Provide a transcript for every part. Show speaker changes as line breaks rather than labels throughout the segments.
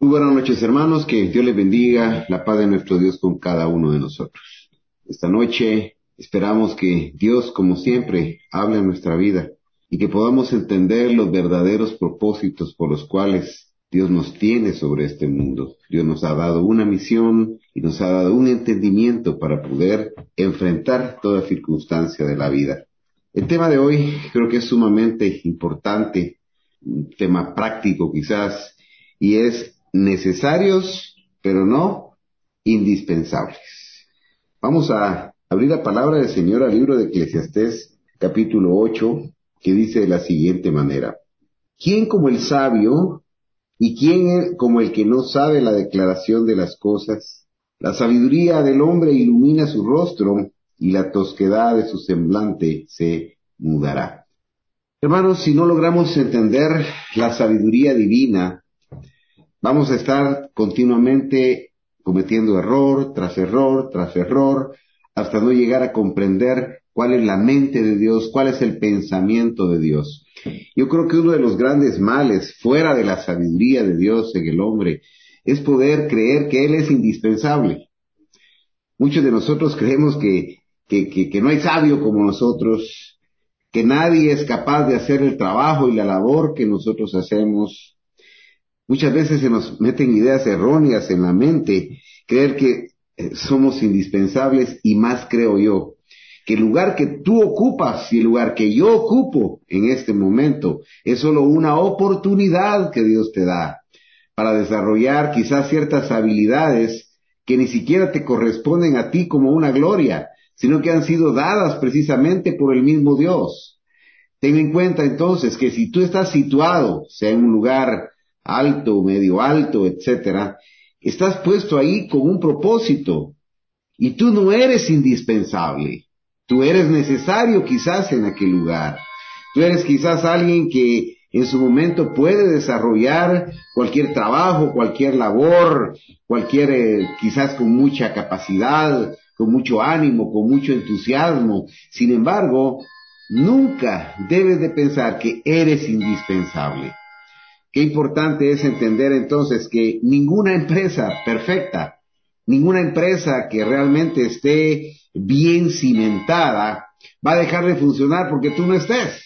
Muy buenas noches, hermanos, que Dios les bendiga, la paz de nuestro Dios con cada uno de nosotros. Esta noche esperamos que Dios, como siempre, hable en nuestra vida y que podamos entender los verdaderos propósitos por los cuales Dios nos tiene sobre este mundo. Dios nos ha dado una misión y nos ha dado un entendimiento para poder enfrentar toda circunstancia de la vida. El tema de hoy creo que es sumamente importante, un tema práctico quizás, y es necesarios, pero no indispensables. Vamos a abrir la palabra del Señor al libro de Eclesiastés, capítulo 8, que dice de la siguiente manera: ¿Quién como el sabio y quién como el que no sabe la declaración de las cosas? La sabiduría del hombre ilumina su rostro y la tosquedad de su semblante se mudará. Hermanos, si no logramos entender la sabiduría divina, vamos a estar continuamente cometiendo error tras error tras error, hasta no llegar a comprender cuál es la mente de Dios, cuál es el pensamiento de Dios. Yo creo que uno de los grandes males, fuera de la sabiduría de Dios en el hombre, es poder creer que Él es indispensable. Muchos de nosotros creemos que no hay sabio como nosotros, que nadie es capaz de hacer el trabajo y la labor que nosotros hacemos. Muchas veces se nos meten ideas erróneas en la mente, creer que somos indispensables, y más creo yo, que el lugar que tú ocupas y el lugar que yo ocupo en este momento es solo una oportunidad que Dios te da para desarrollar quizás ciertas habilidades que ni siquiera te corresponden a ti como una gloria, sino que han sido dadas precisamente por el mismo Dios. Ten en cuenta entonces que si tú estás situado, sea en un lugar alto, medio alto, etcétera, estás puesto ahí con un propósito, y tú no eres indispensable. Tú eres necesario quizás en aquel lugar. Tú eres quizás alguien que en su momento puede desarrollar cualquier trabajo, cualquier labor, quizás con mucha capacidad, con mucho ánimo, con mucho entusiasmo. Sin embargo, nunca debes de pensar que eres indispensable. Qué importante es entender entonces que ninguna empresa perfecta, ninguna empresa que realmente esté bien cimentada, va a dejar de funcionar porque tú no estés.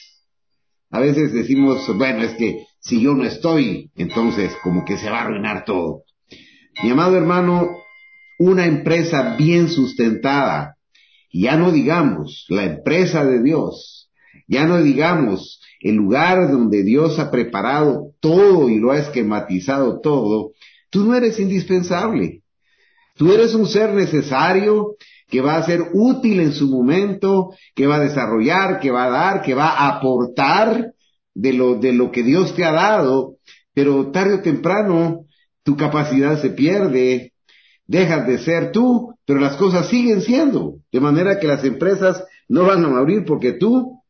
A veces decimos, bueno, es que si yo no estoy, entonces como que se va a arruinar todo. Mi amado hermano, una empresa bien sustentada, y ya no digamos la empresa de Dios, ya no digamos el lugar donde Dios ha preparado todo y lo ha esquematizado todo, tú no eres indispensable. Tú eres un ser necesario que va a ser útil en su momento, que va a desarrollar, que va a dar, que va a aportar de lo que Dios te ha dado, pero tarde o temprano tu capacidad se pierde, dejas de ser tú, pero las cosas siguen siendo, de manera que las empresas no van a abrir porque tú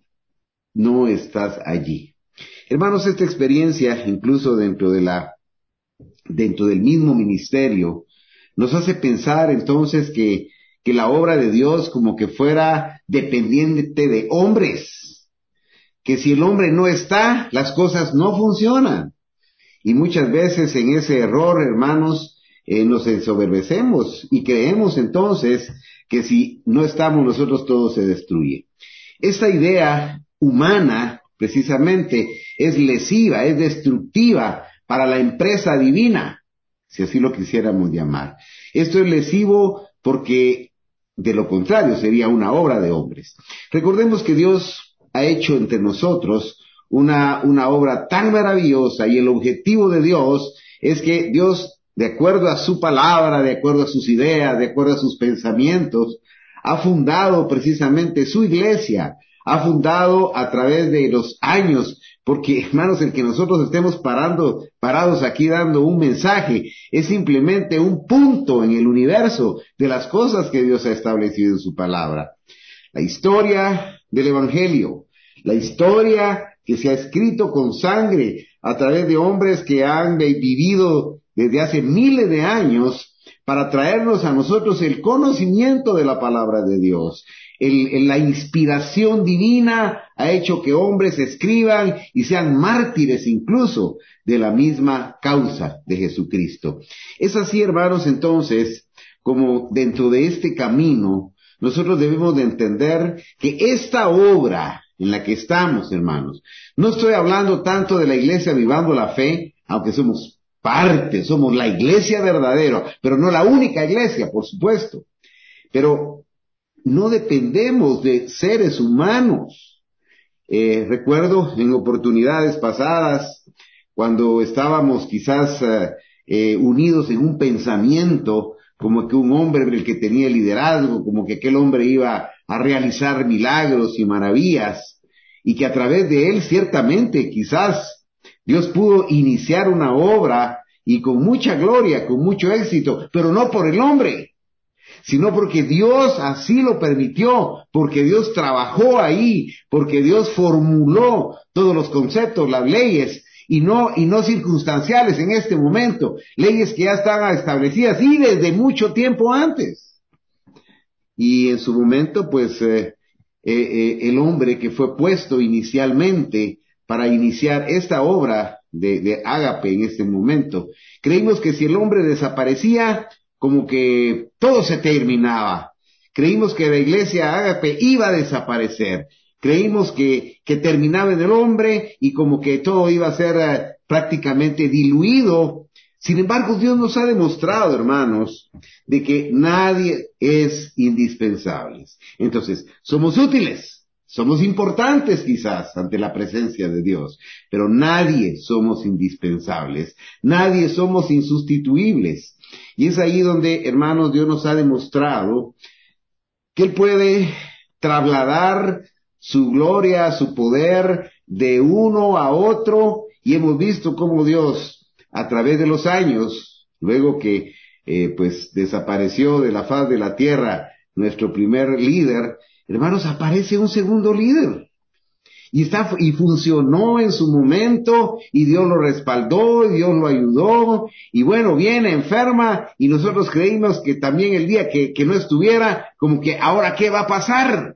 no estás allí. Hermanos, esta experiencia, incluso dentro del mismo ministerio, nos hace pensar entonces que la obra de Dios como que fuera dependiente de hombres, que si el hombre no está, las cosas no funcionan. Y muchas veces en ese error, hermanos, nos ensoberbecemos y creemos entonces que si no estamos nosotros todo se destruye. Esta idea humana, precisamente, es lesiva, es destructiva para la empresa divina, si así lo quisiéramos llamar. Esto es lesivo porque, de lo contrario, sería una obra de hombres. Recordemos que Dios ha hecho entre nosotros una obra tan maravillosa, y el objetivo de Dios es que Dios, de acuerdo a su palabra, de acuerdo a sus ideas, de acuerdo a sus pensamientos, ha fundado precisamente su iglesia, ha fundado a través de los años, porque hermanos, el que nosotros estemos parados aquí dando un mensaje, es simplemente un punto en el universo de las cosas que Dios ha establecido en su palabra. La historia del Evangelio, la historia que se ha escrito con sangre a través de hombres que han vivido desde hace miles de años para traernos a nosotros el conocimiento de la palabra de Dios. la inspiración divina ha hecho que hombres escriban y sean mártires incluso de la misma causa de Jesucristo. Es así, hermanos, entonces, como dentro de este camino, nosotros debemos de entender que esta obra en la que estamos, hermanos, no estoy hablando tanto de la iglesia Avivando la Fe, aunque somos parte, somos la iglesia verdadera, pero no la única iglesia, por supuesto. Pero no dependemos de seres humanos. Recuerdo en oportunidades pasadas, cuando estábamos quizás unidos en un pensamiento, como que un hombre era el que tenía liderazgo, como que aquel hombre iba a realizar milagros y maravillas, y que a través de él ciertamente quizás Dios pudo iniciar una obra y con mucha gloria, con mucho éxito, pero no por el hombre, sino porque Dios así lo permitió, porque Dios trabajó ahí, porque Dios formuló todos los conceptos, las leyes, y no circunstanciales en este momento, leyes que ya están establecidas y desde mucho tiempo antes. Y en su momento, pues, el hombre que fue puesto inicialmente para iniciar esta obra de Ágape en este momento, creímos que si el hombre desaparecía, como que todo se terminaba. Creímos que la iglesia Ágape iba a desaparecer. Creímos que terminaba en el hombre y como que todo iba a ser prácticamente diluido. Sin embargo, Dios nos ha demostrado, hermanos, de que nadie es indispensable. Entonces, somos útiles, somos importantes quizás ante la presencia de Dios, pero nadie somos indispensables, nadie somos insustituibles. Y es ahí donde, hermanos, Dios nos ha demostrado que Él puede trasladar su gloria, su poder de uno a otro, y hemos visto cómo Dios, a través de los años, luego que pues desapareció de la faz de la tierra nuestro primer líder, hermanos, aparece un segundo líder. Y funcionó en su momento, y Dios lo respaldó, y Dios lo ayudó, y bueno, viene enferma, y nosotros creímos que también el día que no estuviera, como que ahora ¿qué va a pasar?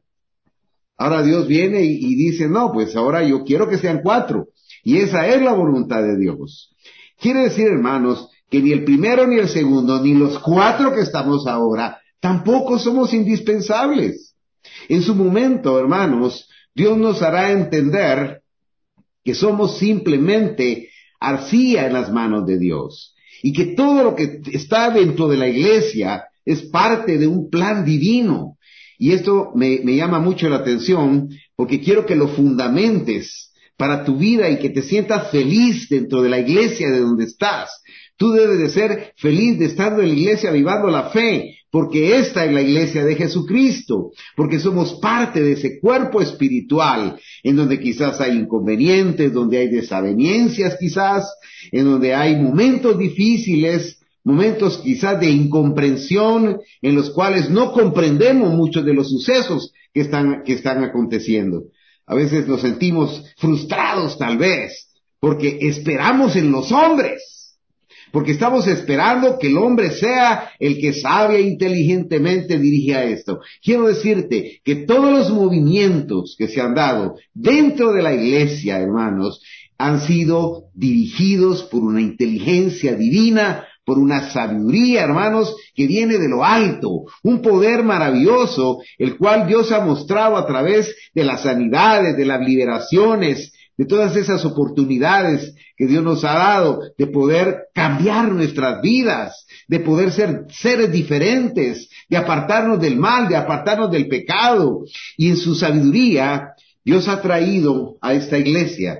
Ahora Dios viene y dice, no, pues ahora yo quiero que sean 4, y esa es la voluntad de Dios. Quiere decir, hermanos, que ni el primero ni el segundo, ni los 4 que estamos ahora, tampoco somos indispensables. En su momento, hermanos, Dios nos hará entender que somos simplemente arcilla en las manos de Dios y que todo lo que está dentro de la iglesia es parte de un plan divino. Y esto me llama mucho la atención porque quiero que lo fundamentes para tu vida y que te sientas feliz dentro de la iglesia de donde estás. Tú debes de ser feliz de estar en la iglesia Avivando la Fe, porque esta es la iglesia de Jesucristo, porque somos parte de ese cuerpo espiritual, en donde quizás hay inconvenientes, donde hay desavenencias quizás, en donde hay momentos difíciles, momentos quizás de incomprensión, en los cuales no comprendemos muchos de los sucesos que están aconteciendo. A veces nos sentimos frustrados tal vez, porque esperamos en los hombres. Porque estamos esperando que el hombre sea el que sabia e inteligentemente dirija esto. Quiero decirte que todos los movimientos que se han dado dentro de la iglesia, hermanos, han sido dirigidos por una inteligencia divina, por una sabiduría, hermanos, que viene de lo alto, un poder maravilloso, el cual Dios ha mostrado a través de las sanidades, de las liberaciones, de todas esas oportunidades que Dios nos ha dado de poder cambiar nuestras vidas, de poder ser seres diferentes, de apartarnos del mal, de apartarnos del pecado. Y en su sabiduría, Dios ha traído a esta iglesia.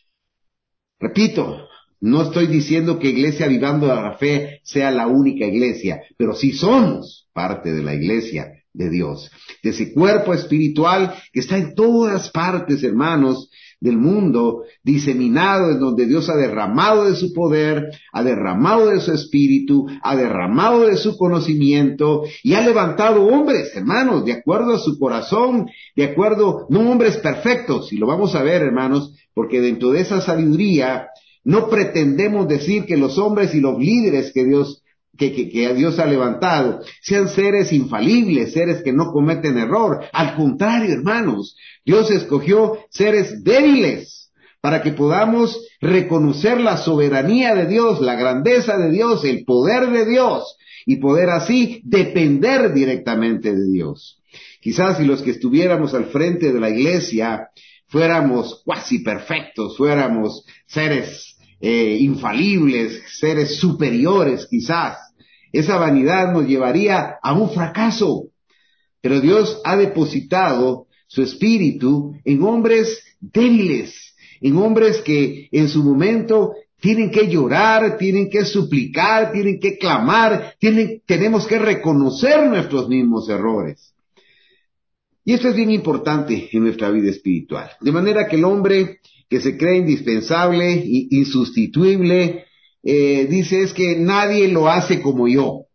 Repito, no estoy diciendo que Iglesia Avivando la Fe sea la única iglesia, pero sí somos parte de la iglesia de Dios, de ese cuerpo espiritual que está en todas partes, hermanos, del mundo, diseminado, en donde Dios ha derramado de su poder, ha derramado de su espíritu, ha derramado de su conocimiento y ha levantado hombres, hermanos, de acuerdo a su corazón, de acuerdo, no hombres perfectos, y lo vamos a ver, hermanos, porque dentro de esa sabiduría no pretendemos decir que los hombres y los líderes que Dios que Dios ha levantado sean seres infalibles, seres que no cometen error. Al contrario, hermanos, Dios escogió seres débiles para que podamos reconocer la soberanía de Dios, la grandeza de Dios, el poder de Dios, y poder así depender directamente de Dios. Quizás si los que estuviéramos al frente de la iglesia fuéramos cuasi perfectos, fuéramos seres infalibles, seres superiores quizás, esa vanidad nos llevaría a un fracaso. Pero Dios ha depositado su espíritu en hombres débiles, en hombres que en su momento tienen que llorar, tienen que suplicar, tienen que clamar, tenemos que reconocer nuestros mismos errores. Y esto es bien importante en nuestra vida espiritual. De manera que el hombre que se cree indispensable, insustituible, dice es que nadie lo hace como yo.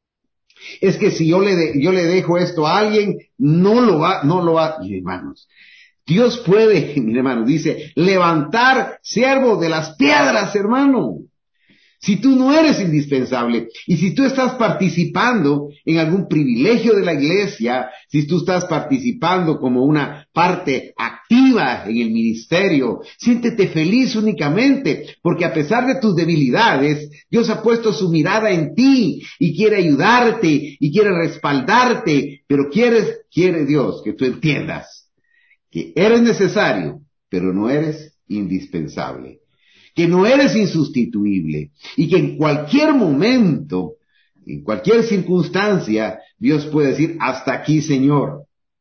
Es que si yo le dejo esto a alguien, no lo va, mis hermanos. Dios puede, mi hermano, dice, levantar siervos de las piedras, hermano. Si tú no eres indispensable y si tú estás participando en algún privilegio de la iglesia, si tú estás participando como una parte activa en el ministerio, siéntete feliz únicamente, porque a pesar de tus debilidades, Dios ha puesto su mirada en ti y quiere ayudarte y quiere respaldarte, pero quiere Dios que tú entiendas que eres necesario, pero no eres indispensable, que no eres insustituible y que en cualquier momento, en cualquier circunstancia, Dios puede decir, hasta aquí, Señor.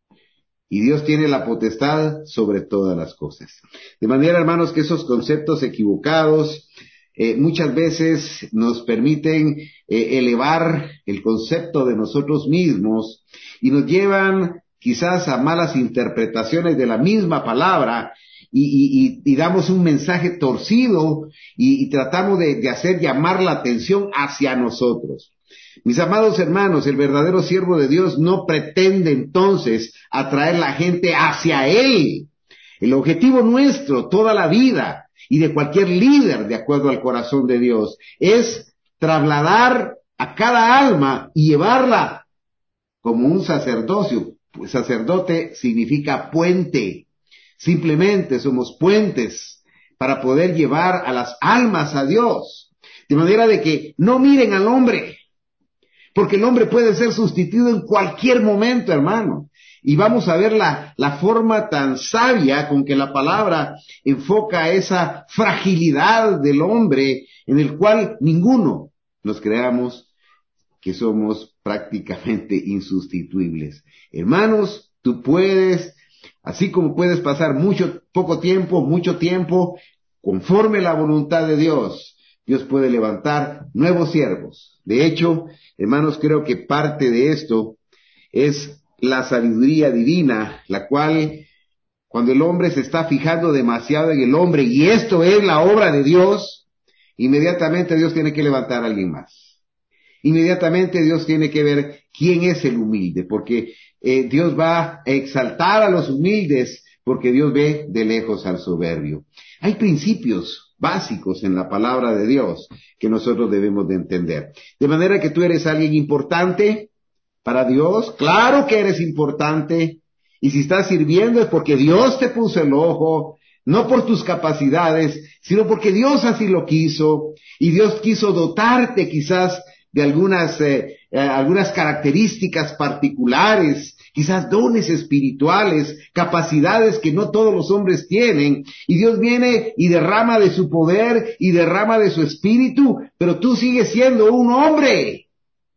Y Dios tiene la potestad sobre todas las cosas. De manera, hermanos, que esos conceptos equivocados muchas veces nos permiten elevar el concepto de nosotros mismos y nos llevan quizás a malas interpretaciones de la misma palabra y damos un mensaje torcido y tratamos de hacer llamar la atención hacia nosotros. Mis amados hermanos, el verdadero siervo de Dios no pretende entonces atraer la gente hacia Él. El objetivo nuestro toda la vida y de cualquier líder de acuerdo al corazón de Dios es trasladar a cada alma y llevarla como un sacerdocio. Pues sacerdote significa puente. Simplemente somos puentes para poder llevar a las almas a Dios. De manera de que no miren al hombre, porque el hombre puede ser sustituido en cualquier momento, hermano. Y vamos a ver la forma tan sabia con que la palabra enfoca esa fragilidad del hombre en el cual ninguno nos creamos que somos prácticamente insustituibles. Hermanos, tú puedes, así como puedes pasar mucho tiempo, conforme a la voluntad de Dios, Dios puede levantar nuevos siervos. De hecho, hermanos, creo que parte de esto es la sabiduría divina, la cual, cuando el hombre se está fijando demasiado en el hombre, y esto es la obra de Dios, inmediatamente Dios tiene que levantar a alguien más. Inmediatamente Dios tiene que ver quién es el humilde, porque Dios va a exaltar a los humildes, porque Dios ve de lejos al soberbio. Hay principios básicos en la palabra de Dios que nosotros debemos de entender. De manera que tú eres alguien importante para Dios, claro que eres importante, y si estás sirviendo es porque Dios te puso el ojo, no por tus capacidades, sino porque Dios así lo quiso, y Dios quiso dotarte quizás de algunas características particulares, quizás dones espirituales, capacidades que no todos los hombres tienen, y Dios viene y derrama de su poder y derrama de su espíritu, pero tú sigues siendo un hombre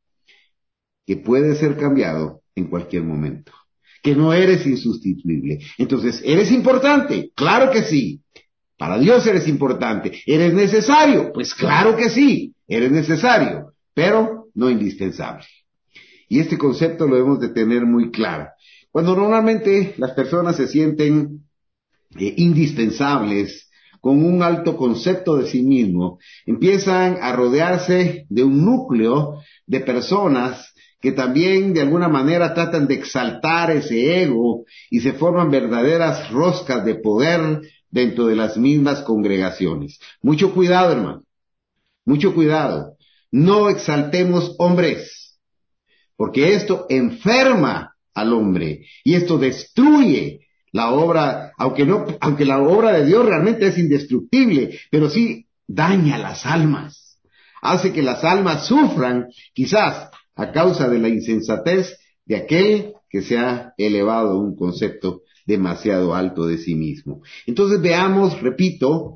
que puede ser cambiado en cualquier momento, que no eres insustituible. Entonces, ¿eres importante? Claro que sí. Para Dios eres importante. ¿Eres necesario? Pues claro que sí, eres necesario, pero no indispensable. Y este concepto lo debemos de tener muy claro. Cuando normalmente las personas se sienten indispensables, con un alto concepto de sí mismo, empiezan a rodearse de un núcleo de personas que también de alguna manera tratan de exaltar ese ego y se forman verdaderas roscas de poder dentro de las mismas congregaciones. Mucho cuidado, hermano, mucho cuidado. no exaltemos hombres, porque esto enferma al hombre y esto destruye la obra, aunque la obra de Dios realmente es indestructible, pero sí daña las almas, hace que las almas sufran, quizás a causa de la insensatez de aquel que se ha elevado a un concepto demasiado alto de sí mismo. Entonces veamos, repito,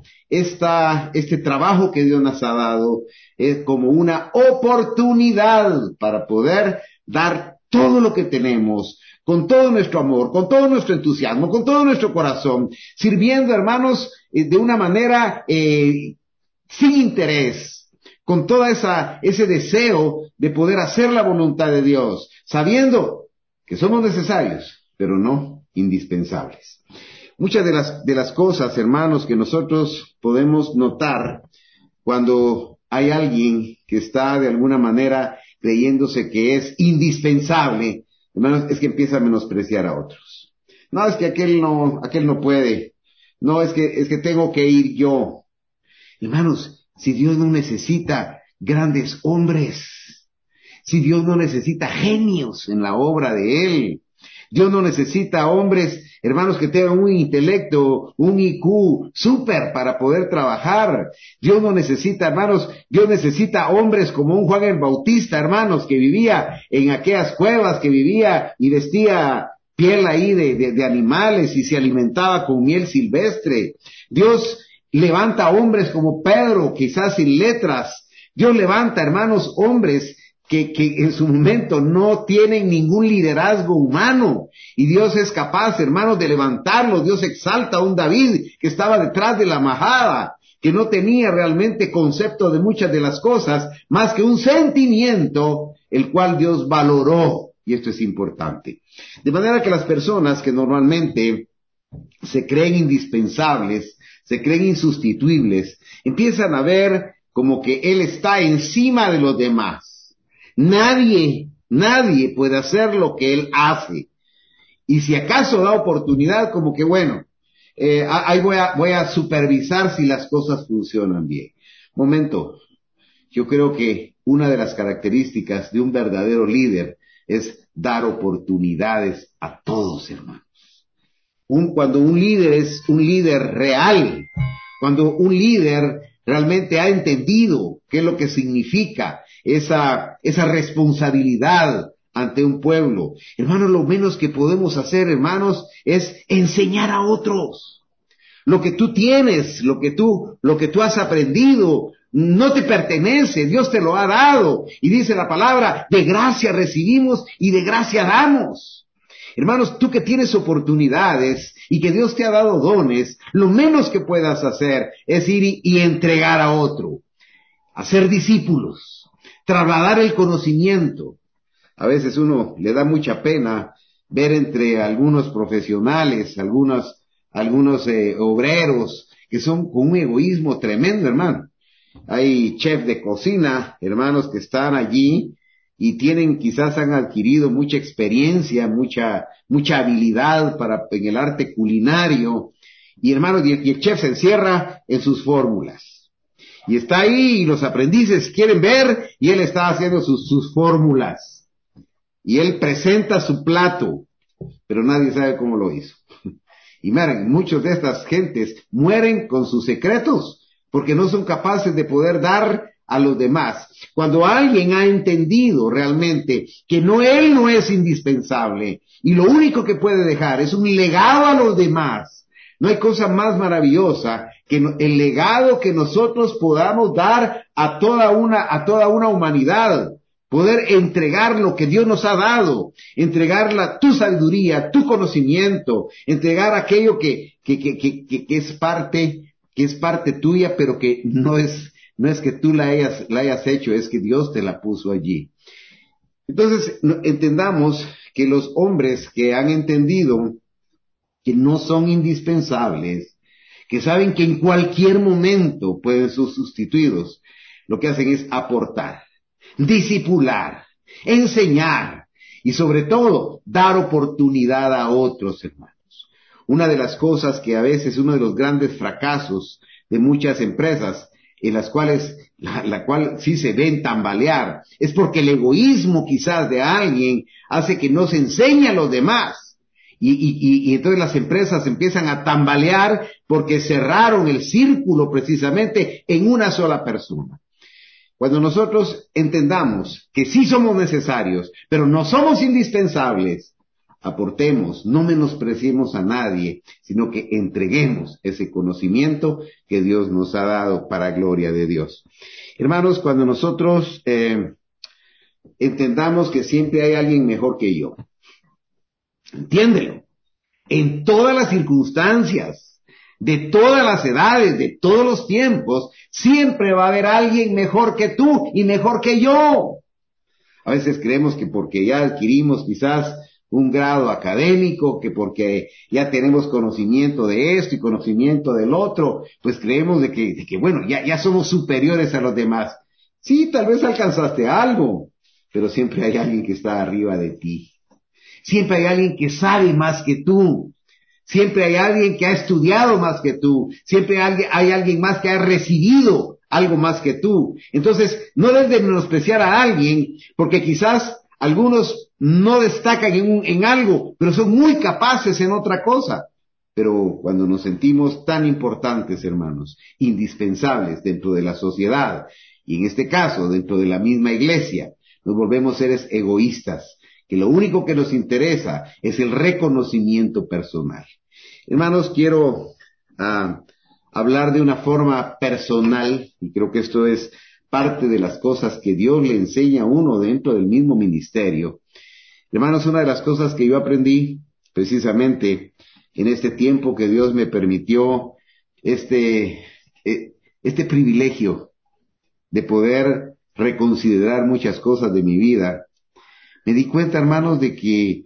este trabajo que Dios nos ha dado es como una oportunidad para poder dar todo lo que tenemos, con todo nuestro amor, con todo nuestro entusiasmo, con todo nuestro corazón, sirviendo, hermanos, de una manera sin interés, con toda ese deseo de poder hacer la voluntad de Dios, sabiendo que somos necesarios, pero no indispensables. Muchas de las cosas, hermanos, que nosotros podemos notar cuando hay alguien que está de alguna manera creyéndose que es indispensable, hermanos, es que empieza a menospreciar a otros. No, es que aquel no puede. No, es que tengo que ir yo. Hermanos, si Dios no necesita grandes hombres, si Dios no necesita genios en la obra de Él, Dios no necesita hombres, hermanos, que tengan un intelecto, un IQ súper para poder trabajar. Dios no necesita, hermanos, Dios necesita hombres como un Juan el Bautista, hermanos, que vivía en aquellas cuevas, que vivía y vestía piel ahí de animales y se alimentaba con miel silvestre. Dios levanta hombres como Pedro, quizás sin letras. Dios levanta, hermanos, hombres que en su momento no tienen ningún liderazgo humano, y Dios es capaz, hermanos, de levantarlos. Dios exalta a un David que estaba detrás de la majada, que no tenía realmente concepto de muchas de las cosas, más que un sentimiento, el cual Dios valoró, y esto es importante. De manera que las personas que normalmente se creen indispensables, se creen insustituibles, empiezan a ver como que Él está encima de los demás. Nadie puede hacer lo que Él hace. Y si acaso da oportunidad, como que bueno, ahí voy a supervisar si las cosas funcionan bien. Momento, yo creo que una de las características de un verdadero líder es dar oportunidades a todos, hermanos. Cuando un líder es un líder real, cuando un líder realmente ha entendido qué es lo que significa esa responsabilidad ante un pueblo. Hermanos, lo menos que podemos hacer, hermanos, es enseñar a otros. Lo que tú tienes, lo que tú has aprendido, no te pertenece, Dios te lo ha dado. Y dice la palabra, de gracia recibimos y de gracia damos. Hermanos, tú que tienes oportunidades y que Dios te ha dado dones, lo menos que puedas hacer es ir y entregar a otro, hacer discípulos, trasladar el conocimiento. A veces uno le da mucha pena ver entre algunos profesionales, algunos obreros que son con un egoísmo tremendo, hermano. Hay chefs de cocina, hermanos, que están allí y quizás han adquirido mucha experiencia, mucha habilidad en el arte culinario. Y hermanos, y el chef se encierra en sus fórmulas. Y está ahí y los aprendices quieren ver y él está haciendo sus fórmulas. Y él presenta su plato, pero nadie sabe cómo lo hizo. Y miren, muchos de estas gentes mueren con sus secretos, porque no son capaces de poder dar a los demás. Cuando alguien ha entendido realmente que él no es indispensable, y lo único que puede dejar es un legado a los demás, no hay cosa más maravillosa que el legado que nosotros podamos dar a toda una humanidad. Poder entregar lo que Dios nos ha dado, entregar tu sabiduría, tu conocimiento, entregar aquello que es parte tuya, pero que no es que tú la hayas hecho, es que Dios te la puso allí. Entonces, entendamos que los hombres que han entendido que no son indispensables, que saben que en cualquier momento pueden ser sustituidos, lo que hacen es aportar, discipular, enseñar y sobre todo dar oportunidad a otros, hermanos. Una de las cosas que a veces uno de los grandes fracasos de muchas empresas en las cuales la cual sí se ven tambalear, es porque el egoísmo quizás de alguien hace que no se enseñe a los demás. Y entonces las empresas empiezan a tambalear porque cerraron el círculo precisamente en una sola persona. Cuando nosotros entendamos que sí somos necesarios, pero no somos indispensables, aportemos, no menospreciemos a nadie, sino que entreguemos ese conocimiento que Dios nos ha dado para gloria de Dios. Hermanos, cuando nosotros entendamos que siempre hay alguien mejor que yo, entiéndelo, en todas las circunstancias, de todas las edades, de todos los tiempos, siempre va a haber alguien mejor que tú y mejor que yo. A veces creemos que porque ya adquirimos quizás un grado académico, que porque ya tenemos conocimiento de esto y conocimiento del otro, pues creemos de que bueno, ya somos superiores a los demás. Sí, tal vez alcanzaste algo, pero siempre hay alguien que está arriba de ti. Siempre hay alguien que sabe más que tú. Siempre hay alguien que ha estudiado más que tú. Siempre hay alguien más que ha recibido algo más que tú. Entonces, no debes de menospreciar a alguien, porque quizás algunos no destacan en algo, pero son muy capaces en otra cosa. Pero cuando nos sentimos tan importantes, hermanos, indispensables dentro de la sociedad, y en este caso dentro de la misma iglesia, nos volvemos seres egoístas, que lo único que nos interesa es el reconocimiento personal. Hermanos, quiero hablar de una forma personal, y creo que esto es parte de las cosas que Dios le enseña a uno dentro del mismo ministerio. Hermanos, una de las cosas que yo aprendí precisamente en este tiempo que Dios me permitió este privilegio de poder reconsiderar muchas cosas de mi vida, me di cuenta, hermanos, de que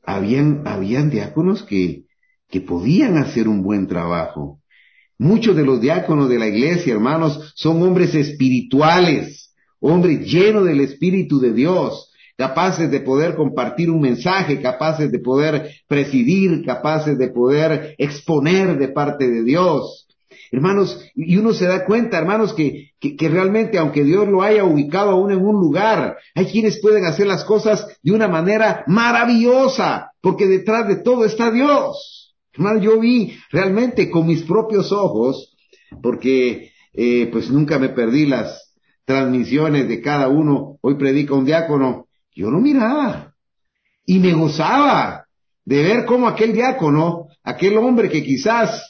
habían diáconos que podían hacer un buen trabajo. Muchos de los diáconos de la iglesia, hermanos, son hombres espirituales, hombres llenos del Espíritu de Dios, capaces de poder compartir un mensaje, capaces de poder presidir, capaces de poder exponer de parte de Dios. Hermanos, y uno se da cuenta, hermanos, que realmente, aunque Dios lo haya ubicado aún en un lugar, hay quienes pueden hacer las cosas de una manera maravillosa, porque detrás de todo está Dios. Hermano, yo vi realmente con mis propios ojos, porque pues nunca me perdí las transmisiones de cada uno. Hoy predica un diácono, yo lo miraba y me gozaba de ver cómo aquel diácono, aquel hombre que quizás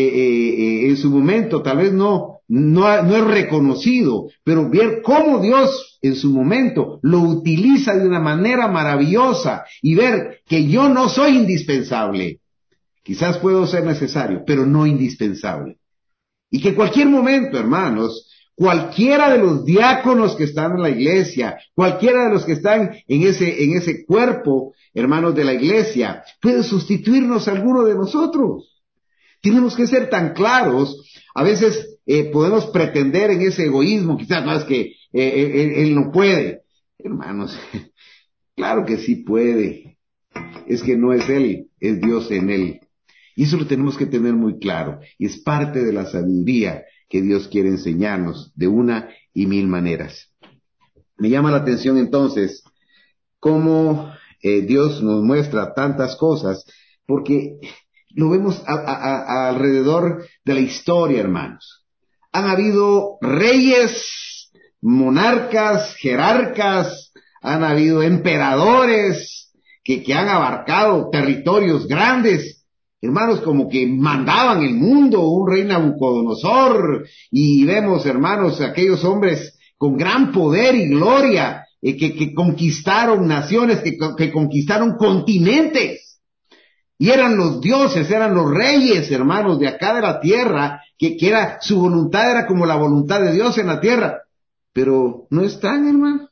en su momento tal vez no es reconocido, pero ver cómo Dios en su momento lo utiliza de una manera maravillosa y ver que yo no soy indispensable. Quizás puedo ser necesario, pero no indispensable. Y que en cualquier momento, hermanos, cualquiera de los diáconos que están en la iglesia, cualquiera de los que están en ese cuerpo, hermanos de la iglesia, puede sustituirnos a alguno de nosotros. Tenemos que ser tan claros. A veces podemos pretender en ese egoísmo, quizás no es que él no puede. Hermanos, claro que sí puede. Es que no es él, es Dios en él. Y eso lo tenemos que tener muy claro. Y es parte de la sabiduría que Dios quiere enseñarnos de una y mil maneras. Me llama la atención entonces cómo Dios nos muestra tantas cosas, porque lo vemos alrededor de la historia, hermanos. Han habido reyes, monarcas, jerarcas, han habido emperadores que han abarcado territorios grandes, hermanos, como que mandaban el mundo, un rey Nabucodonosor, y vemos, hermanos, aquellos hombres con gran poder y gloria, que conquistaron naciones, que conquistaron continentes, y eran los dioses, eran los reyes, hermanos, de acá de la tierra, que era, su voluntad era como la voluntad de Dios en la tierra, pero no están, hermano.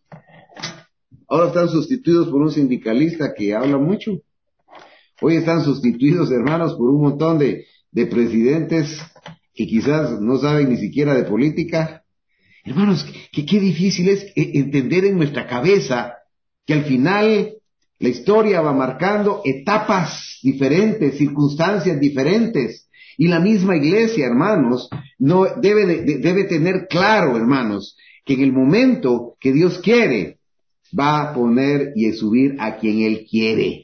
Ahora están sustituidos por un sindicalista que habla mucho. Hoy están sustituidos, hermanos, por un montón de presidentes que quizás no saben ni siquiera de política. Hermanos, qué difícil es entender en nuestra cabeza que al final la historia va marcando etapas diferentes, circunstancias diferentes. Y la misma iglesia, hermanos, no debe tener claro, hermanos, que en el momento que Dios quiere, va a poner y a subir a quien Él quiere.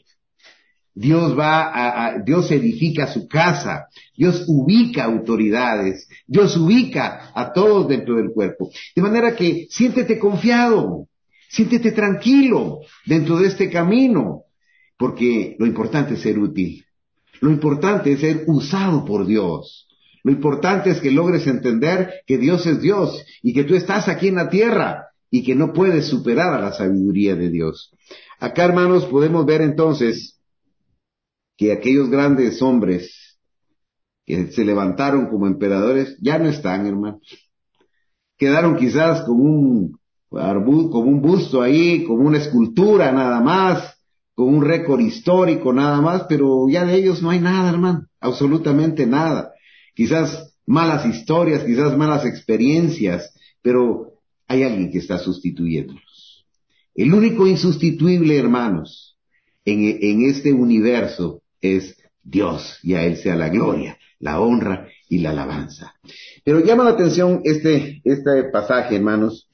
Dios edifica su casa, Dios ubica autoridades, Dios ubica a todos dentro del cuerpo. De manera que siéntete confiado, siéntete tranquilo dentro de este camino, porque lo importante es ser útil, lo importante es ser usado por Dios. Lo importante es que logres entender que Dios es Dios y que tú estás aquí en la tierra y que no puedes superar a la sabiduría de Dios. Acá, hermanos, podemos ver entonces que aquellos grandes hombres que se levantaron como emperadores ya no están, hermanos. Quedaron quizás como un busto ahí, como una escultura nada más, con un récord histórico nada más, pero ya de ellos no hay nada, hermano, absolutamente nada. Quizás malas historias, quizás malas experiencias, pero hay alguien que está sustituyéndolos. El único insustituible, hermanos, en este universo es Dios, y a Él sea la gloria, la honra y la alabanza. Pero llama la atención este pasaje, hermanos.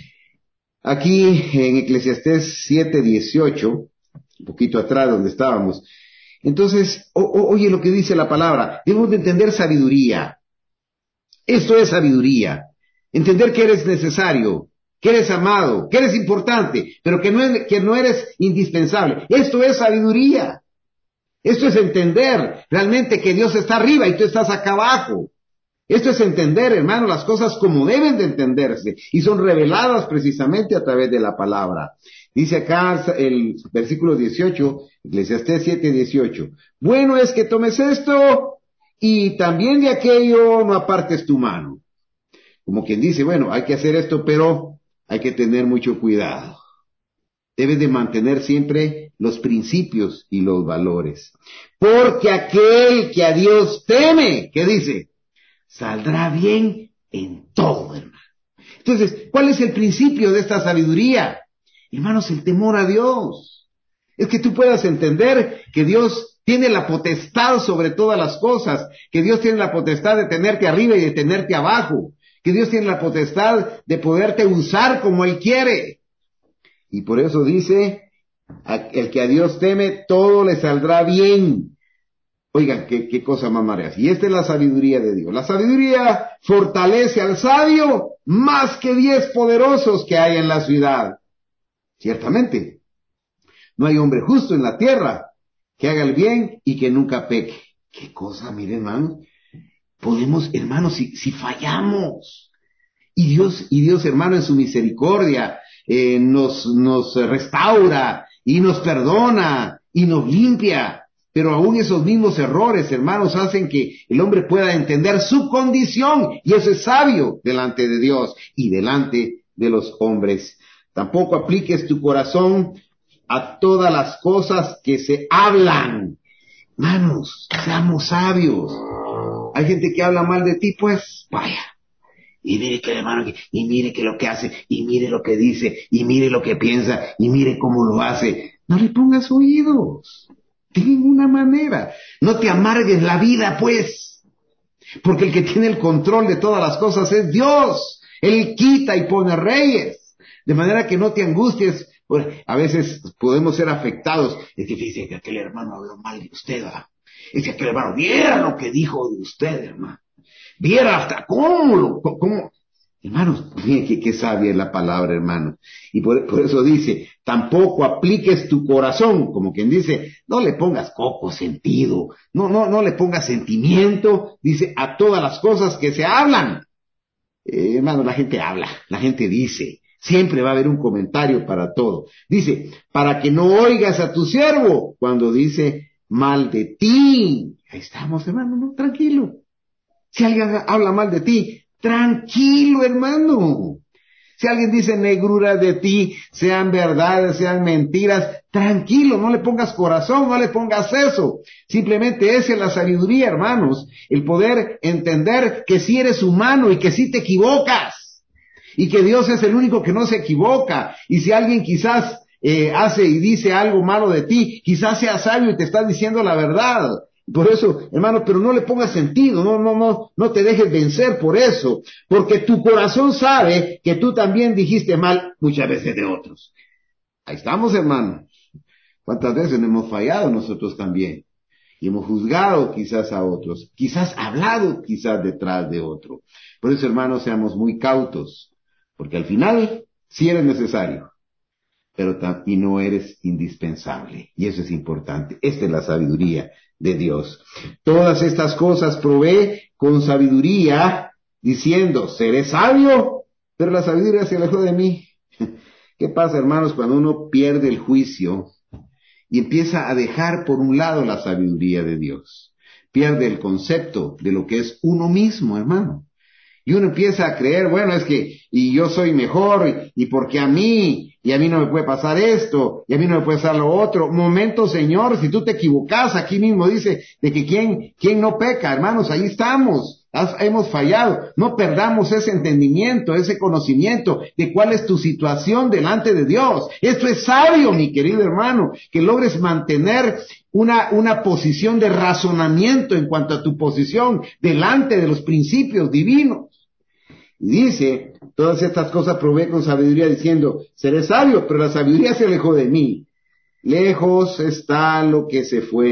Aquí en Eclesiastés 7:18, un poquito atrás donde estábamos. Entonces, oye lo que dice la palabra. Debemos de entender sabiduría. Esto es sabiduría. Entender que eres necesario, que eres amado, que eres importante, pero que no eres indispensable. Esto es sabiduría. Esto es entender realmente que Dios está arriba y tú estás acá abajo. Esto es entender, hermano, las cosas como deben de entenderse y son reveladas precisamente a través de la palabra. Dice acá el versículo 18, Eclesiastés 7:18. Bueno es que tomes esto y también de aquello no apartes tu mano. Como quien dice, bueno, hay que hacer esto, pero hay que tener mucho cuidado. Debes de mantener siempre los principios y los valores. Porque aquel que a Dios teme, ¿qué dice? Saldrá bien en todo, hermano. Entonces, ¿cuál es el principio de esta sabiduría? Hermanos, el temor a Dios. Es que tú puedas entender que Dios tiene la potestad sobre todas las cosas, que Dios tiene la potestad de tenerte arriba y de tenerte abajo, que Dios tiene la potestad de poderte usar como Él quiere. Y por eso dice, el que a Dios teme, todo le saldrá bien. Oigan, qué cosa más maravillosa. Y esta es la sabiduría de Dios. La sabiduría fortalece al sabio más que 10 poderosos que hay en la ciudad. Ciertamente, no hay hombre justo en la tierra que haga el bien y que nunca peque. Qué cosa, miren, hermano. Podemos, hermanos, si fallamos. Y Dios, hermano, en su misericordia, nos restaura y nos perdona y nos limpia. Pero aún esos mismos errores, hermanos, hacen que el hombre pueda entender su condición. Y eso es sabio delante de Dios y delante de los hombres. Tampoco apliques tu corazón a todas las cosas que se hablan. Hermanos, seamos sabios. Hay gente que habla mal de ti, pues, vaya. Y mire que hermano, y mire que lo que hace, y mire lo que dice, y mire lo que piensa, y mire cómo lo hace. No le pongas oídos. De ninguna manera. No te amargues la vida, pues. Porque el que tiene el control de todas las cosas es Dios. Él quita y pone reyes. De manera que no te angusties. Bueno, a veces podemos ser afectados. Es que fíjese que aquel hermano habló mal de usted, ¿verdad? Es que aquel hermano viera lo que dijo de usted, hermano. Viera hasta cómo. Hermanos, miren qué sabia es la palabra, hermano. Y por eso dice, tampoco apliques tu corazón, como quien dice, no le pongas coco sentido, no le pongas sentimiento, dice, a todas las cosas que se hablan. Hermano, la gente habla, la gente dice, siempre va a haber un comentario para todo. Dice, para que no oigas a tu siervo cuando dice mal de ti. Ahí estamos, hermano, no, tranquilo. Si alguien habla mal de ti, tranquilo, hermano. Si alguien dice negrura de ti, sean verdades, sean mentiras, tranquilo, no le pongas corazón, no le pongas eso. Simplemente esa es la sabiduría, hermanos, el poder entender que si eres humano y que si te equivocas y que Dios es el único que no se equivoca. Y si alguien quizás hace y dice algo malo de ti, quizás sea sabio y te está diciendo la verdad. Por eso, hermano, pero no le pongas sentido, no te dejes vencer por eso, porque tu corazón sabe que tú también dijiste mal muchas veces de otros. Ahí estamos, hermano. ¿Cuántas veces no hemos fallado nosotros también? Y hemos juzgado quizás a otros, quizás hablado quizás detrás de otro. Por eso, hermanos, seamos muy cautos, porque al final sí eres necesario, pero y no eres indispensable. Y eso es importante. Esta es la sabiduría de Dios. Todas estas cosas provee con sabiduría, diciendo, seré sabio, pero la sabiduría se alejó de mí. ¿Qué pasa, hermanos, cuando uno pierde el juicio y empieza a dejar por un lado la sabiduría de Dios? Pierde el concepto de lo que es uno mismo, hermano. Y uno empieza a creer, bueno, es que, y yo soy mejor, y porque y a mí no me puede pasar esto, y a mí no me puede pasar lo otro. Momento, Señor, si tú te equivocas, aquí mismo dice de que quién no peca, hermanos, ahí estamos, hemos fallado. No perdamos ese entendimiento, ese conocimiento de cuál es tu situación delante de Dios. Esto es sabio, mi querido hermano, que logres mantener una posición de razonamiento en cuanto a tu posición delante de los principios divinos. Y dice, todas estas cosas provee con sabiduría diciendo, seré sabio, pero la sabiduría se alejó de mí. Lejos está lo que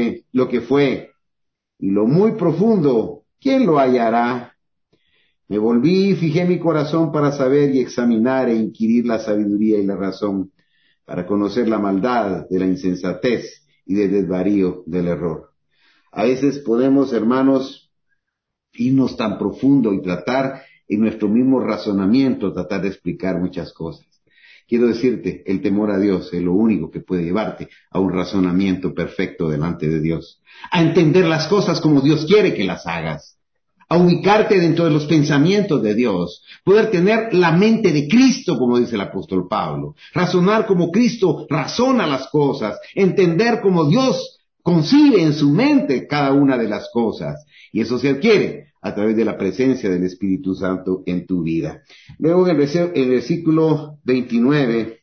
fue, y lo muy profundo, ¿quién lo hallará? Me volví y fijé mi corazón para saber y examinar e inquirir la sabiduría y la razón, para conocer la maldad de la insensatez y del desvarío del error. A veces podemos, hermanos, irnos tan profundo y tratar en nuestro mismo razonamiento, tratar de explicar muchas cosas. Quiero decirte, el temor a Dios es lo único que puede llevarte a un razonamiento perfecto delante de Dios, a entender las cosas como Dios quiere que las hagas, a ubicarte dentro de los pensamientos de Dios, poder tener la mente de Cristo, como dice el apóstol Pablo, razonar como Cristo razona las cosas, entender como Dios concibe en su mente cada una de las cosas. Y eso se adquiere a través de la presencia del Espíritu Santo en tu vida. Luego en el versículo 29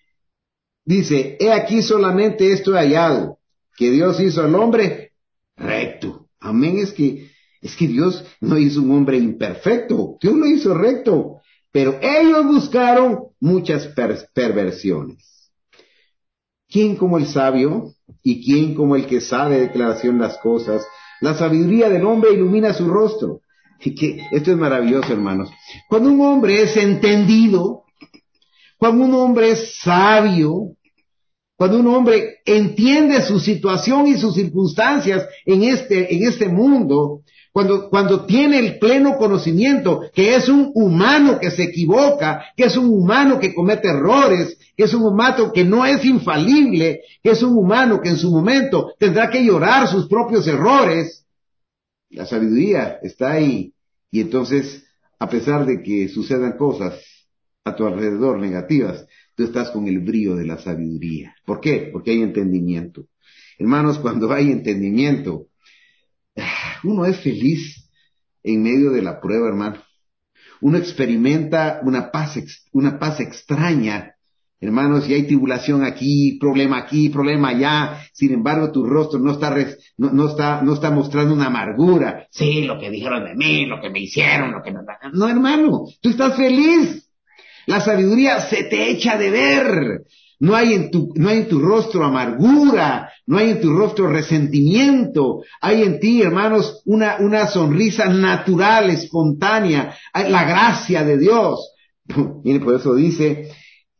dice, he aquí solamente esto he hallado, que Dios hizo al hombre recto. Amén, es que Dios no hizo un hombre imperfecto, Dios lo hizo recto, pero ellos buscaron muchas perversiones. ¿Quién como el sabio y quién como el que sabe declaración las cosas? La sabiduría del hombre ilumina su rostro. Y que esto es maravilloso, hermanos. Cuando un hombre es entendido, cuando un hombre es sabio, cuando un hombre entiende su situación y sus circunstancias en este mundo, cuando tiene el pleno conocimiento que es un humano que se equivoca, que es un humano que comete errores, que es un humano que no es infalible, que es un humano que en su momento tendrá que llorar sus propios errores, la sabiduría está ahí. Y entonces, a pesar de que sucedan cosas a tu alrededor negativas, tú estás con el brío de la sabiduría. ¿Por qué? Porque hay entendimiento. Hermanos, cuando hay entendimiento, uno es feliz en medio de la prueba, hermano. Uno experimenta una paz extraña. Hermanos, si hay tribulación aquí, problema allá, sin embargo tu rostro no está mostrando una amargura. Sí, lo que dijeron de mí, lo que me hicieron, lo que me... No, hermano, tú estás feliz. La sabiduría se te echa de ver. No hay en tu rostro amargura, no hay en tu rostro resentimiento, hay en ti, hermanos, una sonrisa natural, espontánea, la gracia de Dios. Mire, por eso dice,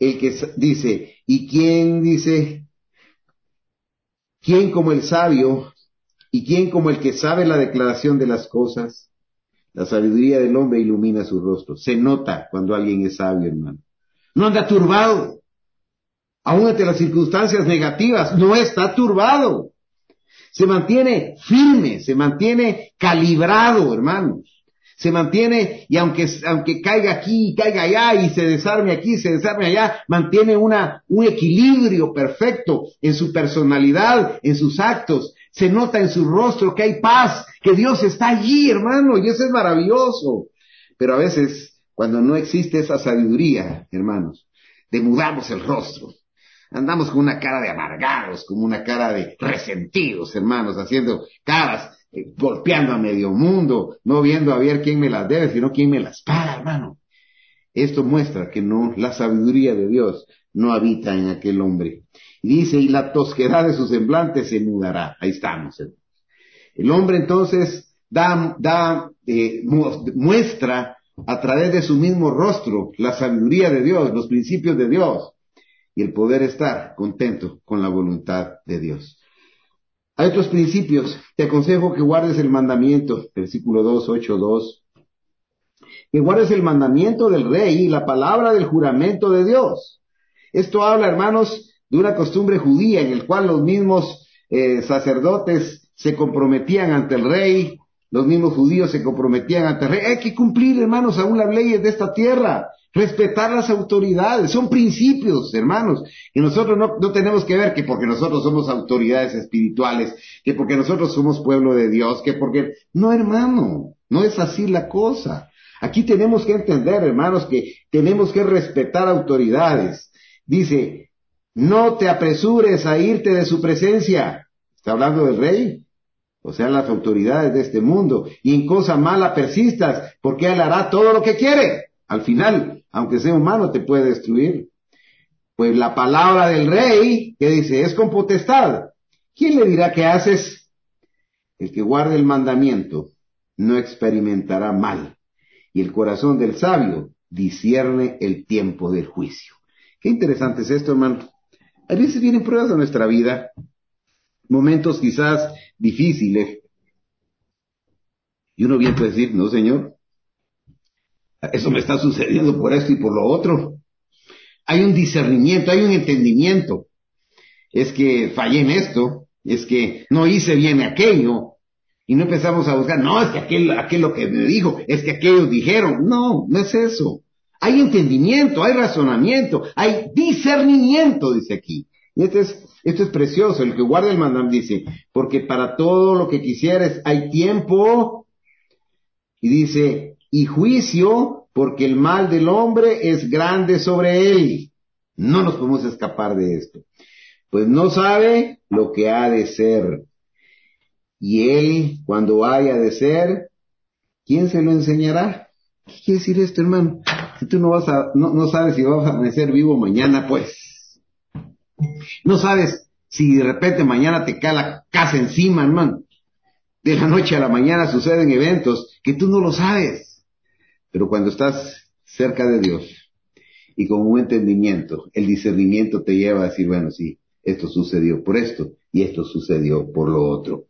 quién como el sabio, y quién como el que sabe la declaración de las cosas? La sabiduría del hombre ilumina su rostro. Se nota cuando alguien es sabio, hermano. No anda turbado. Aún ante las circunstancias negativas, no está turbado. Se mantiene firme, se mantiene calibrado, hermanos. Se mantiene, y aunque caiga aquí, caiga allá, y se desarme aquí, se desarme allá, mantiene un equilibrio perfecto en su personalidad, en sus actos. Se nota en su rostro que hay paz, que Dios está allí, hermano, y eso es maravilloso. Pero a veces, cuando no existe esa sabiduría, hermanos, demudamos el rostro. Andamos con una cara de amargados, con una cara de resentidos, hermanos, haciendo caras, golpeando a medio mundo, no viendo a ver quién me las debe, sino quién me las paga, hermano. Esto muestra que no, la sabiduría de Dios no habita en aquel hombre. Y dice, y la tosquedad de su semblante se mudará. Ahí estamos. El hombre entonces muestra a través de su mismo rostro la sabiduría de Dios, los principios de Dios y el poder estar contento con la voluntad de Dios. Hay otros principios. Te aconsejo que guardes el mandamiento, versículo 2, 8, 2. Que guardes el mandamiento del rey y la palabra del juramento de Dios. Esto habla, hermanos, de una costumbre judía en el cual los mismos sacerdotes se comprometían ante el rey, los mismos judíos se comprometían ante el rey. Hay que cumplir, hermanos, aún las leyes de esta tierra, respetar las autoridades, son principios, hermanos, que nosotros no tenemos que ver que porque nosotros somos autoridades espirituales, que porque nosotros somos pueblo de Dios, que porque... No, hermano, no es así la cosa. Aquí tenemos que entender, hermanos, que tenemos que respetar autoridades. Dice, no te apresures a irte de su presencia. Está hablando del rey, o sea, las autoridades de este mundo. Y en cosa mala persistas, porque él hará todo lo que quiere. Al final, aunque sea humano, te puede destruir. Pues la palabra del rey, que dice, es con potestad. ¿Quién le dirá qué haces? El que guarde el mandamiento no experimentará mal. Y el corazón del sabio discierne el tiempo del juicio. Qué interesante es esto, hermano. A veces vienen pruebas a nuestra vida, momentos quizás difíciles, y uno bien puede decir, no, Señor, eso me está sucediendo por esto y por lo otro. Hay un discernimiento, hay un entendimiento. Es que fallé en esto, es que no hice bien aquello, y no empezamos a buscar, no, es que aquel lo que me dijo, es que aquellos dijeron. No, no es eso. Hay entendimiento, hay razonamiento, hay discernimiento, dice aquí. Y esto es precioso, el que guarda el mandamiento dice, porque para todo lo que quisieres hay tiempo, y dice, y juicio, porque el mal del hombre es grande sobre él. No nos podemos escapar de esto. Pues no sabe lo que ha de ser. Y él, cuando haya de ser, ¿quién se lo enseñará? ¿Qué quiere decir esto, hermano? Si tú no sabes si vas a amanecer vivo mañana, pues. No sabes si de repente mañana te cae la casa encima, hermano. De la noche a la mañana suceden eventos que tú no lo sabes. Pero cuando estás cerca de Dios y con un entendimiento, el discernimiento te lleva a decir, bueno, sí, esto sucedió por esto y esto sucedió por lo otro.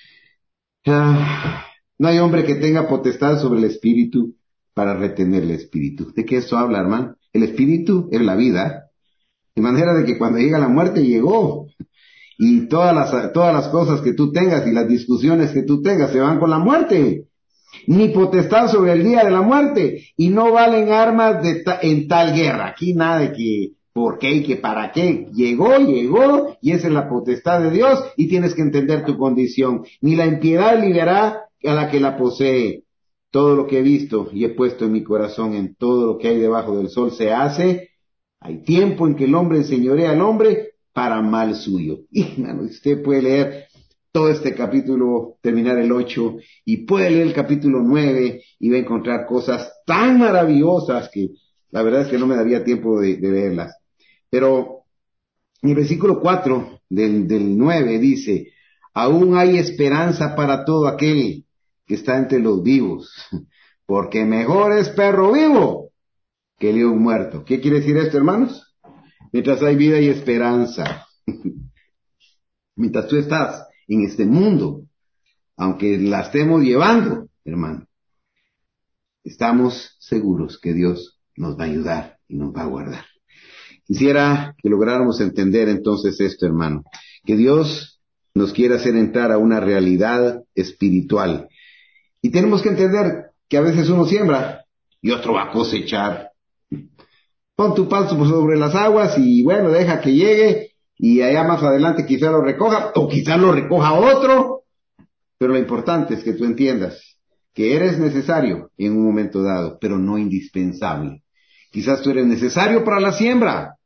No hay hombre que tenga potestad sobre el espíritu para retener el espíritu. ¿De qué esto habla, hermano? El espíritu es la vida, de manera de que cuando llega la muerte llegó. Y todas las cosas que tú tengas y las discusiones que tú tengas se van con la muerte. Ni potestad sobre el día de la muerte. Y no valen armas en tal guerra. Aquí nada de que por qué y que para qué. Llegó, y esa es la potestad de Dios y tienes que entender tu condición. Ni la impiedad liberará a la que la posee. Todo lo que he visto y he puesto en mi corazón, en todo lo que hay debajo del sol se hace. Hay tiempo en que el hombre enseñorea al hombre para mal suyo. Y, hermano, usted puede leer todo este capítulo, terminar el 8, y puede leer el capítulo 9, y va a encontrar cosas tan maravillosas que la verdad es que no me daría tiempo de verlas. Pero en el versículo 4 del 9 dice, aún hay esperanza para todo aquel que está entre los vivos, porque mejor es perro vivo que león muerto. ¿Qué quiere decir esto, hermanos? Mientras hay vida y esperanza. Mientras tú estás en este mundo, aunque la estemos llevando, hermano, estamos seguros que Dios nos va a ayudar y nos va a guardar. Quisiera que lográramos entender entonces esto, hermano, que Dios nos quiere hacer entrar a una realidad espiritual. Y tenemos que entender que a veces uno siembra y otro va a cosechar. Pon tu paso sobre las aguas y bueno, deja que llegue y allá más adelante quizá lo recoja o quizá lo recoja otro, pero lo importante es que tú entiendas que eres necesario en un momento dado, pero no indispensable. Quizás tú eres necesario para la siembra,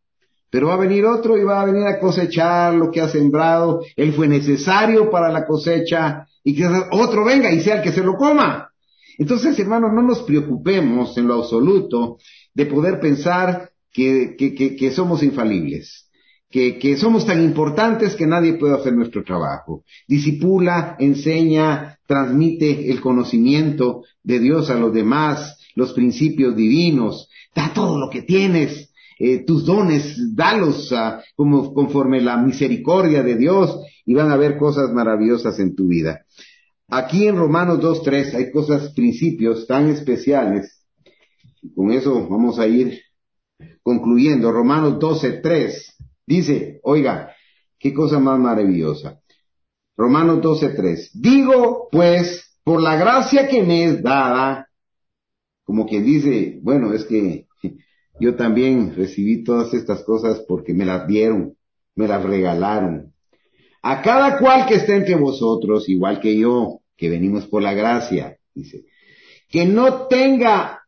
Pero va a venir otro y va a venir a cosechar lo que ha sembrado. Él fue necesario para la cosecha y que otro venga y sea el que se lo coma. Entonces, hermanos, no nos preocupemos en lo absoluto de poder pensar que somos infalibles, que somos tan importantes que nadie puede hacer nuestro trabajo. Discipula, enseña, transmite el conocimiento de Dios a los demás, los principios divinos, da todo lo que tienes. Tus dones, dalos como conforme la misericordia de Dios y van a haber cosas maravillosas en tu vida. Aquí en Romanos 2:3 hay cosas, principios tan especiales. Con eso vamos a ir concluyendo. Romanos 12:3 dice, oiga, qué cosa más maravillosa. Romanos 12:3. Digo, pues, por la gracia que me es dada, como quien dice, bueno, es que yo también recibí todas estas cosas porque me las dieron, me las regalaron. A cada cual que esté entre vosotros, igual que yo, que venimos por la gracia, dice, que no tenga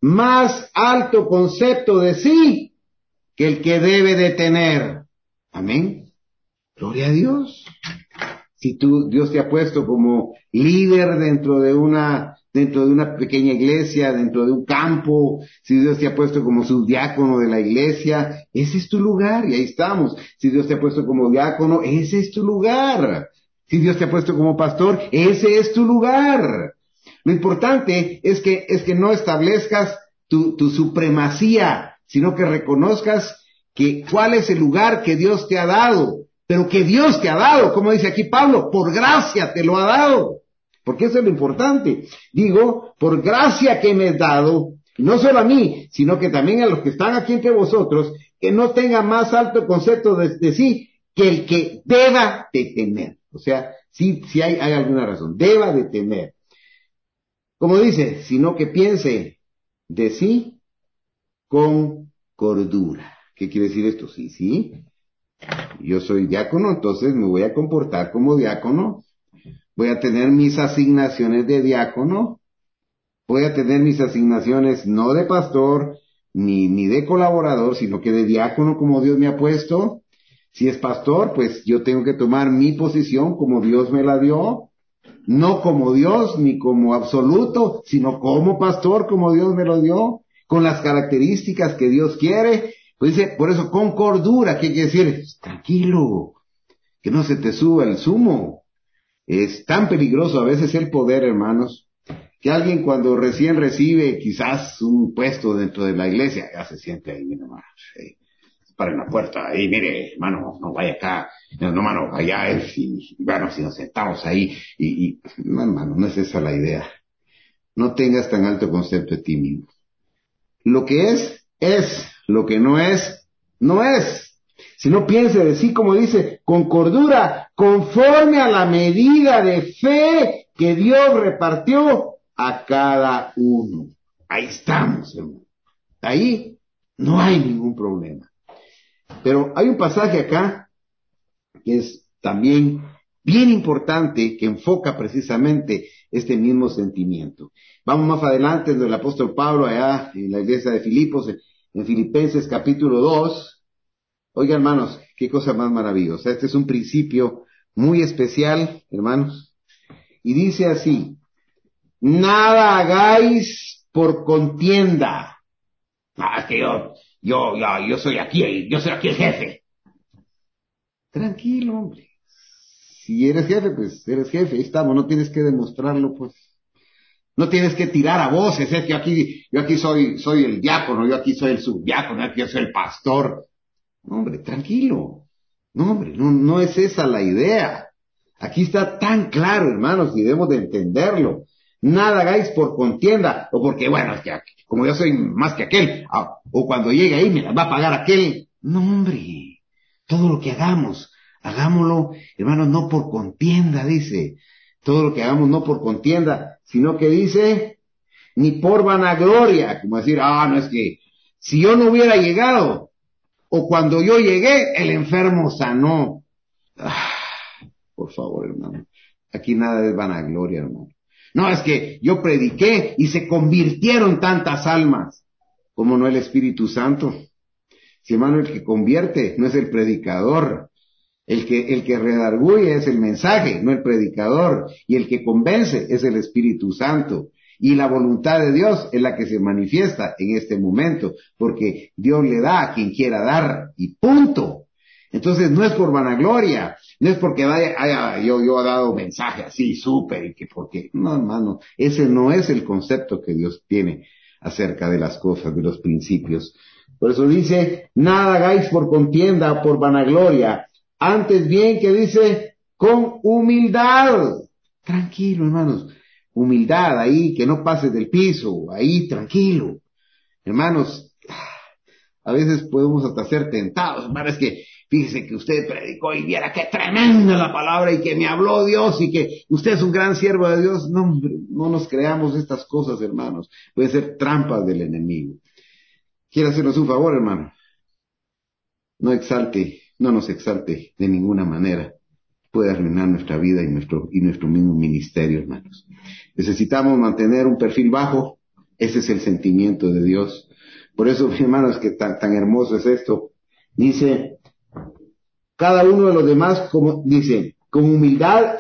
más alto concepto de sí que el que debe de tener. Amén. Gloria a Dios. Si Dios te ha puesto como líder dentro de una pequeña iglesia, dentro de un campo, si Dios te ha puesto como subdiácono de la iglesia, ese es tu lugar, y ahí estamos. Si Dios te ha puesto como diácono, ese es tu lugar. Si Dios te ha puesto como pastor, ese es tu lugar. Lo importante es que no establezcas tu supremacía, sino que reconozcas cuál es el lugar que Dios te ha dado. Pero que Dios te ha dado, como dice aquí Pablo, por gracia te lo ha dado. Porque eso es lo importante. Digo, por gracia que me has dado, no solo a mí, sino que también a los que están aquí entre vosotros, que no tenga más alto concepto de sí que el que deba de tener. O sea, si hay alguna razón, deba de tener. Como dice, sino que piense de sí con cordura. ¿Qué quiere decir esto? Sí. Yo soy diácono, entonces me voy a comportar como diácono, voy a tener mis asignaciones de diácono, voy a tener mis asignaciones no de pastor, ni de colaborador, sino que de diácono como Dios me ha puesto. Si es pastor, pues yo tengo que tomar mi posición como Dios me la dio, no como Dios ni como absoluto, sino como pastor como Dios me lo dio, con las características que Dios quiere. Pues dice, por eso, con cordura, ¿qué quiere decir? Tranquilo, que no se te suba el zumo. Es tan peligroso a veces el poder, hermanos, que alguien cuando recién recibe quizás un puesto dentro de la iglesia, ya se siente ahí, mira, hermano, para en la puerta, ahí, mire, hermano, no vaya acá, no, hermano, allá es, y bueno, si nos sentamos ahí, no, hermano, no es esa la idea. No tengas tan alto concepto de ti mismo. Lo que es. Lo que no es, no es. Si no piense de sí, como dice, con cordura, conforme a la medida de fe que Dios repartió a cada uno. Ahí estamos, hermano. Ahí no hay ningún problema. Pero hay un pasaje acá que es también bien importante, que enfoca precisamente este mismo sentimiento. Vamos más adelante, donde el apóstol Pablo, allá en la iglesia de Filipos, en Filipenses capítulo 2. Oiga, hermanos, qué cosa más maravillosa. Este es un principio muy especial, hermanos. Y dice así, nada hagáis por contienda. Es que yo soy aquí el jefe. Tranquilo, hombre. Si eres jefe, pues eres jefe, ahí estamos, no tienes que demostrarlo, pues. No tienes que tirar a voces, que yo aquí soy el diácono, yo aquí soy el subdiácono, yo aquí soy el pastor. No, hombre, tranquilo. No, hombre, no es esa la idea. Aquí está tan claro, hermanos, y debemos de entenderlo. Nada hagáis por contienda, o porque, bueno, es que como yo soy más que aquel, o cuando llegue ahí me las va a pagar aquel. No, hombre, todo lo que hagamos, hagámoslo, hermanos, no por contienda, dice. Todo lo que hagamos no por contienda, sino que dice, ni por vanagloria, como decir, no es que si yo no hubiera llegado, o cuando yo llegué, el enfermo sanó. Por favor, hermano. Aquí nada de vanagloria, hermano. No, es que yo prediqué y se convirtieron tantas almas. ¿Cómo no el Espíritu Santo? Si hermano, el que convierte no es el predicador. El que redarguye es el mensaje, no el predicador. Y el que convence es el Espíritu Santo. Y la voluntad de Dios es la que se manifiesta en este momento, porque Dios le da a quien quiera dar, y punto. Entonces no es por vanagloria, no es porque yo he dado mensaje así, súper, y que porque, no hermano, ese no es el concepto que Dios tiene acerca de las cosas, de los principios. Por eso dice, nada hagáis por contienda o por vanagloria, antes bien que dice, con humildad. Tranquilo, hermanos, humildad ahí, que no pases del piso, ahí, tranquilo. Hermanos, a veces podemos hasta ser tentados, hermano, es que fíjese que usted predicó y viera qué tremenda la palabra y que me habló Dios y que usted es un gran siervo de Dios. No, hombre, no nos creamos estas cosas, hermanos. Pueden ser trampas del enemigo. Quiere hacernos un favor, hermano. No nos exalte de ninguna manera. Puede arruinar nuestra vida y nuestro mismo ministerio, hermanos. Necesitamos mantener un perfil bajo. Ese es el sentimiento de Dios. Por eso, hermanos, que tan hermoso es esto. Dice, cada uno de los demás, como dice, con humildad,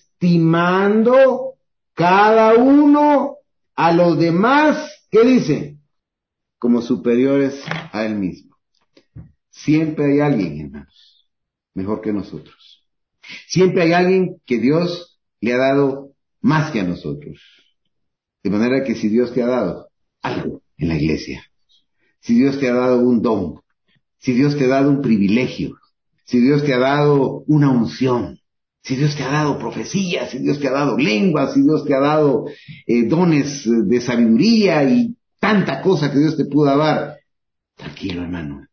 estimando cada uno a los demás, ¿qué dice? Como superiores a él mismo. Siempre hay alguien, hermanos, mejor que nosotros. Siempre hay alguien que Dios le ha dado más que a nosotros. De manera que si Dios te ha dado algo en la iglesia, si Dios te ha dado un don, si Dios te ha dado un privilegio, si Dios te ha dado una unción, si Dios te ha dado profecías, si Dios te ha dado lenguas, si Dios te ha dado dones de sabiduría y tanta cosa que Dios te pudo dar, tranquilo, hermano.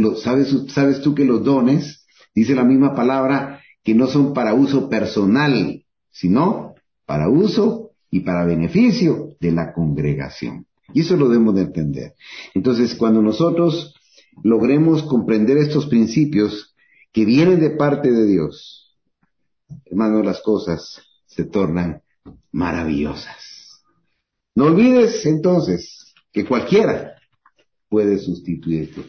¿Sabes tú que los dones, dice la misma palabra, que no son para uso personal, sino para uso y para beneficio de la congregación? Y eso lo debemos de entender. Entonces, cuando nosotros logremos comprender estos principios que vienen de parte de Dios, hermano, las cosas se tornan maravillosas. No olvides entonces que cualquiera puede sustituirte.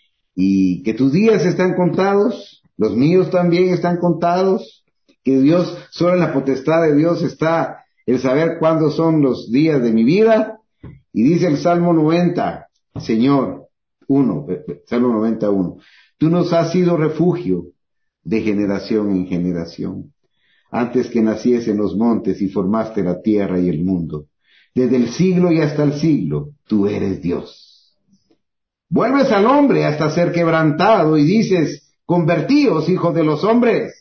Y que tus días están contados, los míos también están contados, que Dios, solo en la potestad de Dios está el saber cuándo son los días de mi vida. Y dice el Salmo 90, Señor, Salmo 91, tú nos has sido refugio de generación en generación, antes que naciesen los montes y formaste la tierra y el mundo. Desde el siglo y hasta el siglo, tú eres Dios. Vuelves al hombre hasta ser quebrantado y dices, convertíos, hijos de los hombres.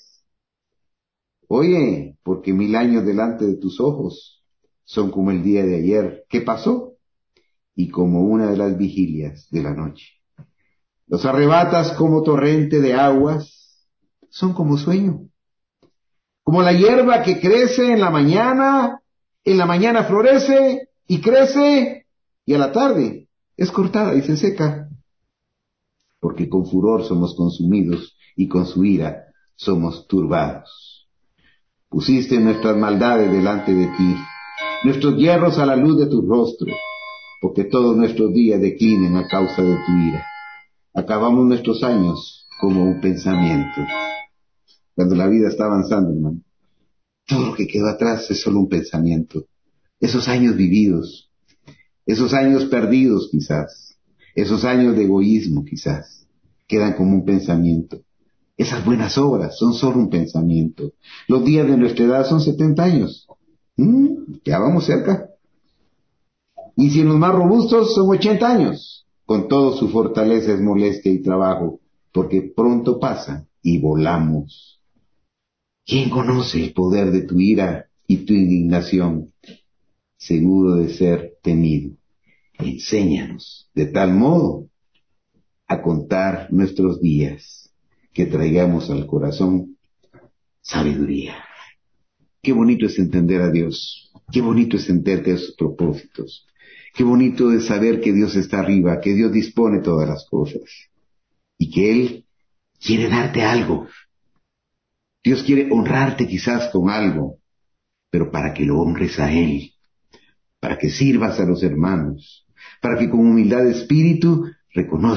Oye, porque 1000 años delante de tus ojos son como el día de ayer. ¿Qué pasó? Y como una de las vigilias de la noche. Los arrebatas como torrente de aguas, son como sueño. Como la hierba que crece en la mañana florece y crece, y a la tarde es cortada y se seca. Porque con furor somos consumidos y con su ira somos turbados. Pusiste nuestras maldades delante de ti, nuestros hierros a la luz de tu rostro, porque todos nuestros días declinen a causa de tu ira. Acabamos nuestros años como un pensamiento. Cuando la vida está avanzando, hermano, todo lo que quedó atrás es solo un pensamiento. Esos años vividos, esos años perdidos quizás, esos años de egoísmo quizás, quedan como un pensamiento. Esas buenas obras son solo un pensamiento. Los días de nuestra edad son 70 años. Ya vamos cerca. Y si los más robustos son 80 años. Con todo su fortaleza es molestia y trabajo, porque pronto pasa y volamos. ¿Quién conoce el poder de tu ira y tu indignación? Seguro de ser temido. Enséñanos de tal modo a contar nuestros días, que traigamos al corazón sabiduría. Qué bonito es entender a Dios. Qué bonito es entender sus propósitos. Qué bonito es saber que Dios está arriba, que Dios dispone todas las cosas. Y que Él quiere darte algo. Dios quiere honrarte quizás con algo, pero para que lo honres a Él, para que sirvas a los hermanos, para que con humildad de espíritu reconozcas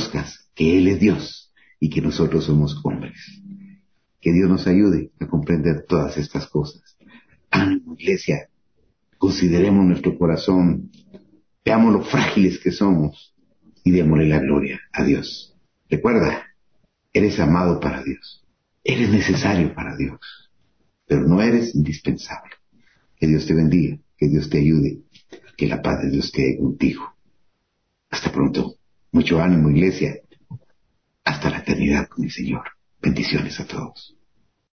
que Él es Dios y que nosotros somos hombres. Que Dios nos ayude a comprender todas estas cosas. Ánimo, iglesia, consideremos nuestro corazón, veamos lo frágiles que somos y démosle la gloria a Dios. Recuerda, eres amado para Dios, eres necesario para Dios, pero no eres indispensable. Que Dios te bendiga, que Dios te ayude, que la paz de Dios quede contigo. Hasta pronto. Mucho ánimo, iglesia. Hasta la eternidad con el Señor. Bendiciones a todos.